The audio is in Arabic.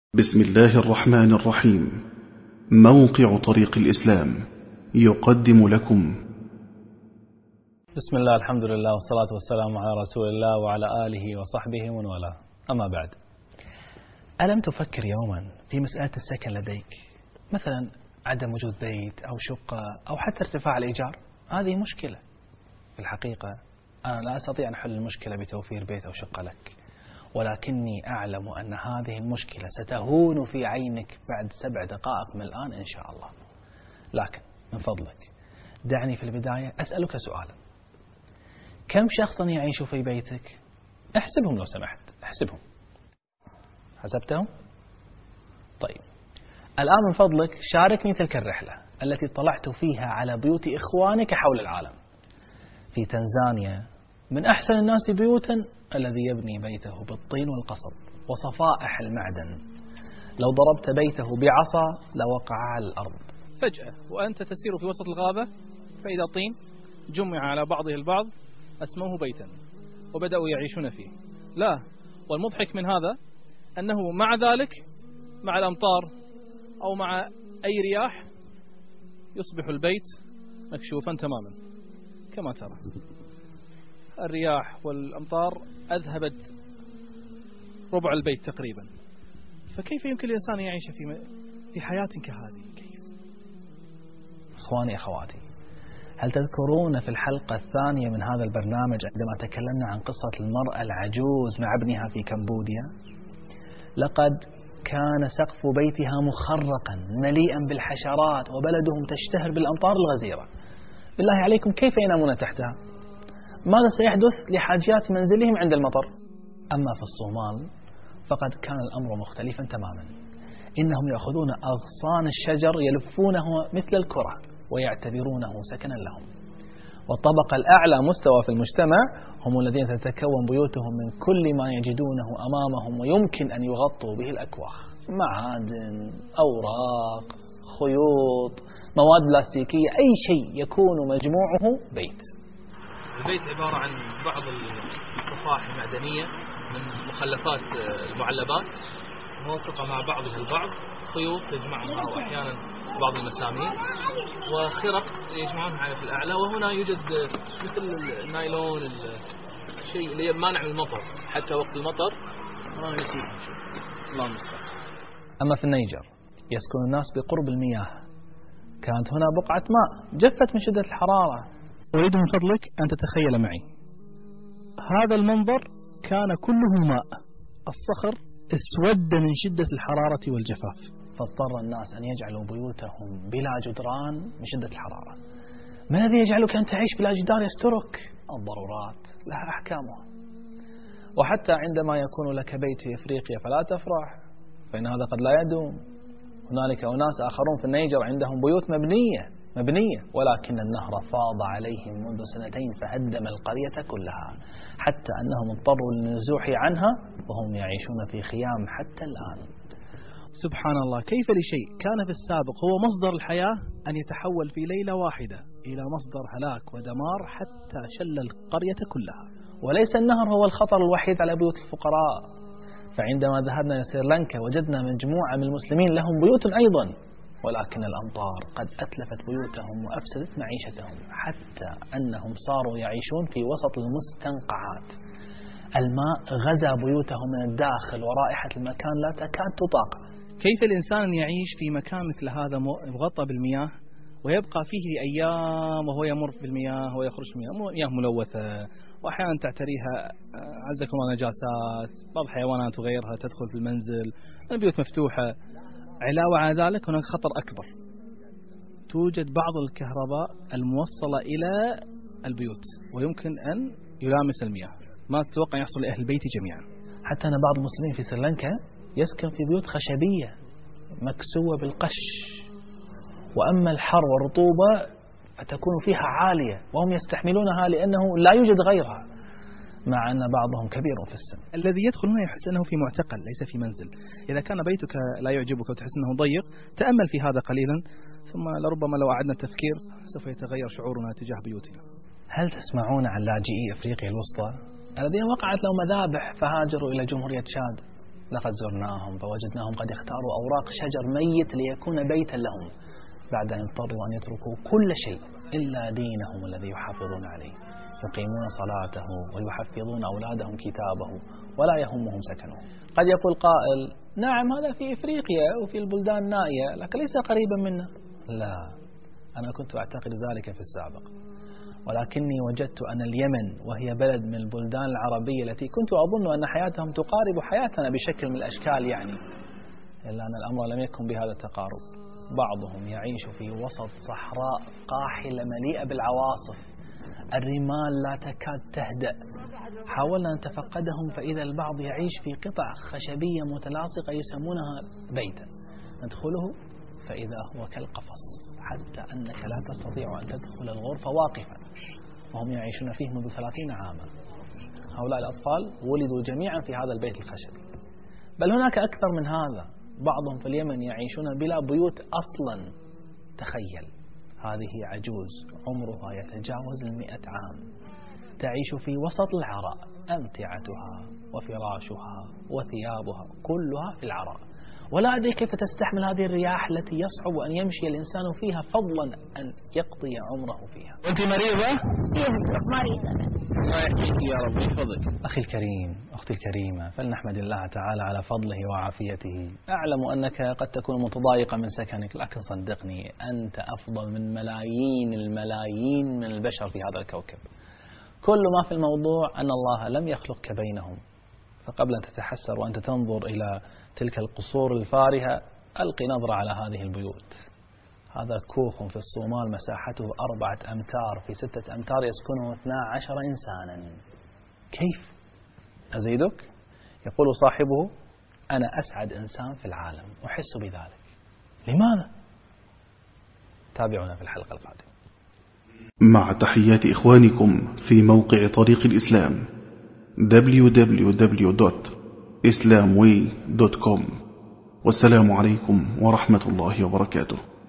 بسم الله الرحمن الرحيم. موقع طريق الإسلام يقدم لكم. بسم الله، الحمد لله، والصلاة والسلام على رسول الله وعلى آله وصحبه ومن والاه. أما بعد، ألم تفكر يوما في مسألة السكن لديك؟ مثلا عدم وجود بيت أو شقة أو حتى ارتفاع الإيجار. هذه مشكلة. في الحقيقة أنا لا أستطيع أن أحل المشكلة بتوفير بيت أو شقة لك، ولكني أعلم أن هذه المشكلة ستهون في عينك بعد 7 دقائق من الآن إن شاء الله. لكن من فضلك دعني في البداية أسألك سؤالا: كم شخصا يعيش في بيتك؟ احسبهم لو سمحت، احسبهم. حسبتهم؟ طيب، الآن من فضلك شاركني تلك الرحلة التي طلعت فيها على بيوت إخوانك حول العالم. في تنزانيا من أحسن الناس بيوتا الذي يبني بيته بالطين والقصب وصفائح المعدن، لو ضربت بيته بعصا لوقع على الأرض. فجأة وأنت تسير في وسط الغابة فإذا طين جمع على بعضه البعض أسموه بيتا وبدأوا يعيشون فيه. لا، والمضحك من هذا أنه مع ذلك مع الأمطار أو مع أي رياح يصبح البيت مكشوفا تماما. كما ترى الرياح والأمطار أذهبت ربع البيت تقريبا. فكيف يمكن الإنسان يعيش في حياة كهذه؟ كيف؟ إخواني أخواتي، هل تذكرون في الحلقة الثانية من هذا البرنامج عندما تكلمنا عن قصة المرأة العجوز مع ابنها في كمبوديا؟ لقد كان سقف بيتها مخرقا مليئا بالحشرات وبلدهم تشتهر بالأمطار الغزيرة. بالله عليكم كيف ينامون تحتها؟ ماذا سيحدث لحاجات منزلهم عند المطر؟ أما في الصومال فقد كان الأمر مختلفا تماما. إنهم يأخذون أغصان الشجر يلفونه مثل الكرة ويعتبرونه سكنا لهم. والطبقة الأعلى مستوى في المجتمع هم الذين تتكون بيوتهم من كل ما يجدونه أمامهم ويمكن أن يغطوا به الأكواخ: معادن، أوراق، خيوط، مواد بلاستيكية، أي شيء يكون مجموعه بيت. البيت عبارة عن بعض الصفائح المعدنية من مخلفات المعلبات موثقة مع بعضها البعض، خيوط تجمعها وأحيانا بعض المسامير، وخرق يجمعونها في الأعلى. وهنا يوجد مثل النايلون، الشيء اللي مانع من المطر حتى وقت المطر ما يصيب. الله المستعان. أما في النيجر يسكن الناس بقرب المياه. كانت هنا بقعة ماء جفت من شدة الحرارة. أريد من فضلك أن تتخيل معي هذا المنظر، كان كله ماء، الصخر اسود من شدة الحرارة والجفاف. فاضطر الناس أن يجعلوا بيوتهم بلا جدران من شدة الحرارة. ما الذي يجعلك أن تعيش بلا جدار يسترك؟ الضرورات لها أحكامها. وحتى عندما يكون لك بيت في أفريقيا فلا تفرح، فإن هذا قد لا يدوم. هنالك أناس آخرون في النيجر عندهم بيوت مبنية ولكن النهر فاض عليهم منذ 2 فهدم القرية كلها، حتى أنهم اضطروا للنزوح عنها وهم يعيشون في خيام حتى الآن. سبحان الله، كيف لشيء كان في السابق هو مصدر الحياة أن يتحول في ليلة واحدة إلى مصدر هلاك ودمار حتى شل القرية كلها. وليس النهر هو الخطر الوحيد على بيوت الفقراء، فعندما ذهبنا إلى سريلانكا وجدنا مجموعة من المسلمين لهم بيوت أيضا، ولكن الأمطار قد أتلفت بيوتهم وأفسدت معيشتهم، حتى أنهم صاروا يعيشون في وسط المستنقعات. الماء غزا بيوتهم من الداخل ورائحة المكان لا تكاد تطاق. كيف الإنسان يعيش في مكان مثل هذا مغطى بالمياه ويبقى فيه أيام وهو يمر في المياه ويخرج من مياه ملوثة، وأحيانا تعتريها عزكم الله نجاسات، بعض الحيوانات وغيرها تدخل في المنزل، البيوت مفتوحة. علاوة على ذلك هناك خطر أكبر، توجد بعض الكهرباء الموصلة إلى البيوت ويمكن أن يلامس المياه. ما تتوقع يحصل لأهل البيت جميعا؟ حتى أن بعض المسلمين في سريلانكا يسكن في بيوت خشبية مكسوة بالقش، وأما الحر والرطوبة فتكون فيها عالية وهم يستحملونها لأنه لا يوجد غيرها، مع أن بعضهم كبير في السن. الذي يدخل هنا يحس أنه في معتقل ليس في منزل. إذا كان بيتك لا يعجبك وتحس أنه ضيق، تأمل في هذا قليلا، ثم لربما لو أعدنا التفكير سوف يتغير شعورنا تجاه بيوتنا. هل تسمعون عن لاجئي أفريقيا الوسطى الذين وقعت لهم مذابح فهاجروا إلى جمهورية تشاد؟ لقد زرناهم فوجدناهم قد اختاروا أوراق شجر ميت ليكون بيتا لهم بعد أن اضطروا أن يتركوا كل شيء إلا دينهم الذي يحافظون عليه، يقيمون صلاته ويحفظون أولادهم كتابه ولا يهمهم سكنه. قد يقول قائل نعم هذا في إفريقيا وفي البلدان النائية لكن ليس قريبا منا. لا، أنا كنت أعتقد ذلك في السابق، ولكني وجدت أن اليمن وهي بلد من البلدان العربية التي كنت أظن أن حياتهم تقارب حياتنا بشكل من الأشكال يعني، إلا أن الأمر لم يكن بهذا التقارب. بعضهم يعيش في وسط صحراء قاحلة مليئة بالعواصف، الرمال لا تكاد تهدأ. حاولنا أن نتفقدهم فإذا البعض يعيش في قطع خشبية متلاصقة يسمونها بيتا، ندخله فإذا هو كالقفص حتى أنك لا تستطيع أن تدخل الغرفة واقفا، وهم يعيشون فيه منذ 30 عاما. هؤلاء الأطفال ولدوا جميعا في هذا البيت الخشبي، بل هناك أكثر من هذا. بعضهم في اليمن يعيشون بلا بيوت أصلا. تخيل هذه عجوز عمرها يتجاوز 100 عام تعيش في وسط العراء، أمتعتها وفراشها وثيابها كلها في العراء، ولا أدري كيف تستحمل هذه الرياح التي يصعب أن يمشي الإنسان فيها فضلا أن يقضي عمره فيها. أنت مريضة؟ مريضة. الله يحميك يا رب ويحفظك. أخي الكريم، أختي الكريمة، فلنحمد الله تعالى على فضله وعافيته. أعلم أنك قد تكون متضايقة من سكنك، لكن صدقني أنت أفضل من ملايين الملايين من البشر في هذا الكوكب. كل ما في الموضوع أن الله لم يخلقك بينهم. فقبل أن تتحسر وأنت تنظر إلى تلك القصور الفارهة، ألقي نظرة على هذه البيوت. هذا كوخ في الصومال مساحته 4 أمتار في 6 أمتار يسكنه 12 إنسانا. كيف؟ أزيدك؟ يقول صاحبه أنا أسعد إنسان في العالم، أحس بذلك. لماذا؟ تابعونا في الحلقة القادمة. مع تحيات إخوانكم في موقع طريق الإسلام www.islamway.com. والسلام عليكم ورحمة الله وبركاته.